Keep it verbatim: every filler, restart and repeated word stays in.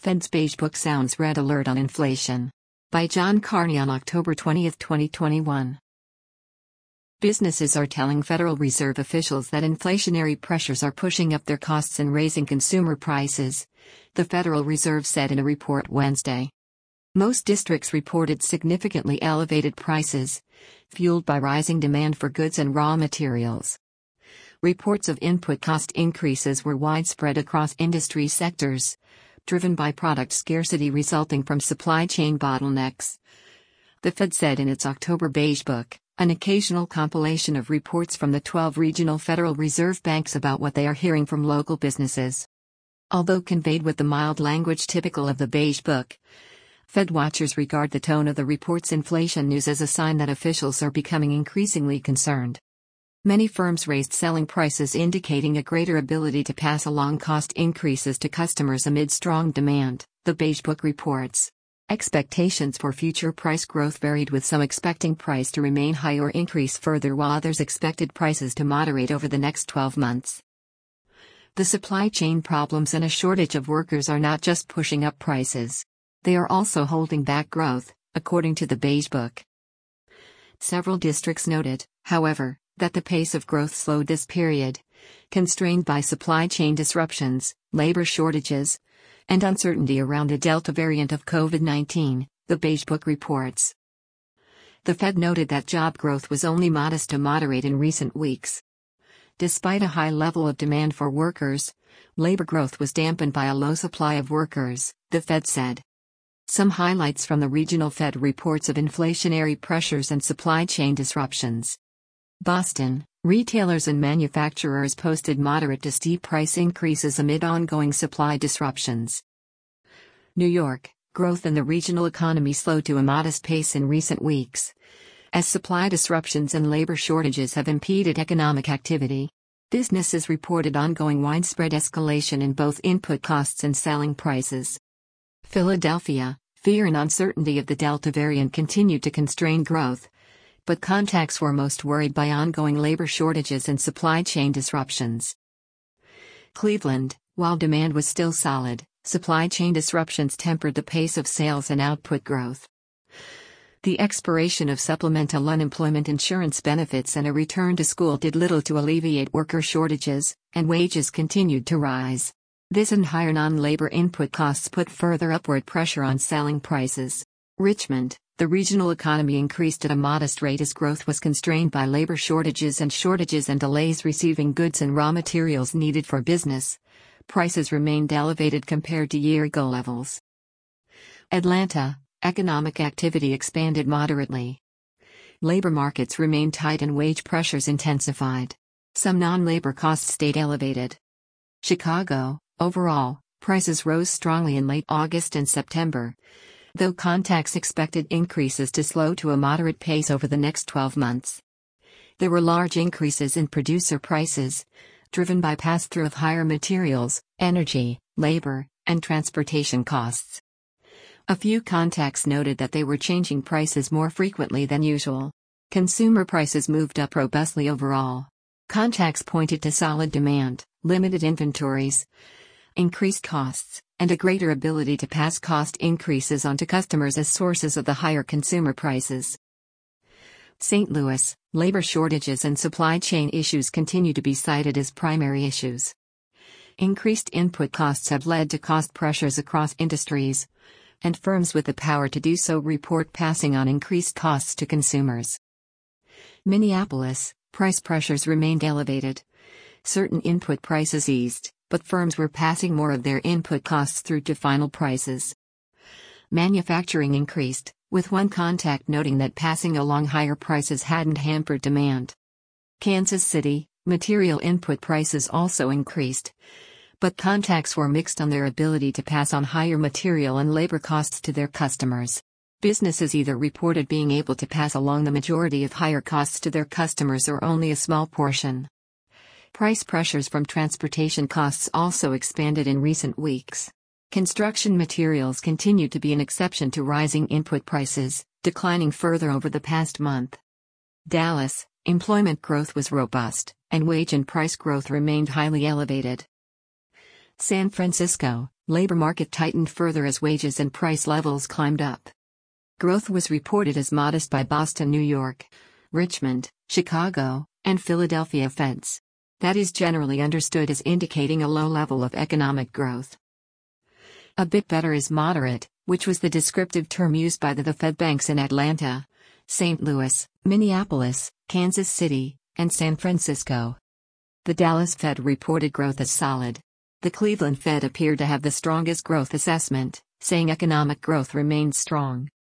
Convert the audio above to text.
Fed's Beige Book sounds red alert on inflation. By John Carney on October twentieth, twenty twenty-one. Businesses are telling Federal Reserve officials that inflationary pressures are pushing up their costs and raising consumer prices, the Federal Reserve said in a report Wednesday. Most districts reported significantly elevated prices, fueled by rising demand for goods and raw materials. Reports of input cost increases were widespread across industry sectors, driven by product scarcity resulting from supply chain bottlenecks. The Fed said in its October Beige Book, an occasional compilation of reports from the twelve regional Federal Reserve banks about what they are hearing from local businesses. Although conveyed with the mild language typical of the Beige Book, Fed watchers regard the tone of the report's inflation news as a sign that officials are becoming increasingly concerned. Many firms raised selling prices, indicating a greater ability to pass along cost increases to customers amid strong demand, the Beige Book reports. Expectations for future price growth varied, with some expecting price to remain high or increase further, while others expected prices to moderate over the next twelve months. The supply chain problems and a shortage of workers are not just pushing up prices. They are also holding back growth, according to the Beige Book. Several districts noted, however, that the pace of growth slowed this period, constrained by supply chain disruptions, labor shortages, and uncertainty around the Delta variant of COVID nineteen, the Beige Book reports. The Fed noted that job growth was only modest to moderate in recent weeks. Despite a high level of demand for workers, labor growth was dampened by a low supply of workers, the Fed said. Some highlights from the regional Fed reports of inflationary pressures and supply chain disruptions. Boston, retailers and manufacturers posted moderate to steep price increases amid ongoing supply disruptions. New York, growth in the regional economy slowed to a modest pace in recent weeks, as supply disruptions and labor shortages have impeded economic activity. Businesses reported ongoing widespread escalation in both input costs and selling prices. Philadelphia, fear and uncertainty of the Delta variant continued to constrain growth, but contacts were most worried by ongoing labor shortages and supply chain disruptions. Cleveland, while demand was still solid, supply chain disruptions tempered the pace of sales and output growth. The expiration of supplemental unemployment insurance benefits and a return to school did little to alleviate worker shortages, and wages continued to rise. This and higher non-labor input costs put further upward pressure on selling prices. Richmond, the regional economy increased at a modest rate as growth was constrained by labor shortages and shortages and delays receiving goods and raw materials needed for business. Prices remained elevated compared to year-ago levels. Atlanta, economic activity expanded moderately. Labor markets remained tight and wage pressures intensified. Some non-labor costs stayed elevated. Chicago, overall, prices rose strongly in late August and September, though contacts expected increases to slow to a moderate pace over the next twelve months. There were large increases in producer prices, driven by pass-through of higher materials, energy, labor, and transportation costs. A few contacts noted that they were changing prices more frequently than usual. Consumer prices moved up robustly overall. Contacts pointed to solid demand, limited inventories, increased costs, and a greater ability to pass cost increases onto customers as sources of the higher consumer prices. Saint Louis, labor shortages and supply chain issues continue to be cited as primary issues. Increased input costs have led to cost pressures across industries, and firms with the power to do so report passing on increased costs to consumers. Minneapolis, price pressures remained elevated. Certain input prices eased, but firms were passing more of their input costs through to final prices. Manufacturing increased, with one contact noting that passing along higher prices hadn't hampered demand. Kansas City, material input prices also increased, but contacts were mixed on their ability to pass on higher material and labor costs to their customers. Businesses either reported being able to pass along the majority of higher costs to their customers or only a small portion. Price pressures from transportation costs also expanded in recent weeks. Construction materials continued to be an exception to rising input prices, declining further over the past month. Dallas, employment growth was robust, and wage and price growth remained highly elevated. San Francisco, labor market tightened further as wages and price levels climbed up. Growth was reported as modest by Boston, New York, Richmond, Chicago, and Philadelphia Feds. That is generally understood as indicating a low level of economic growth. A bit better is moderate, which was the descriptive term used by the, the Fed banks in Atlanta, Saint Louis, Minneapolis, Kansas City, and San Francisco. The Dallas Fed reported growth as solid. The Cleveland Fed appeared to have the strongest growth assessment, saying economic growth remained strong.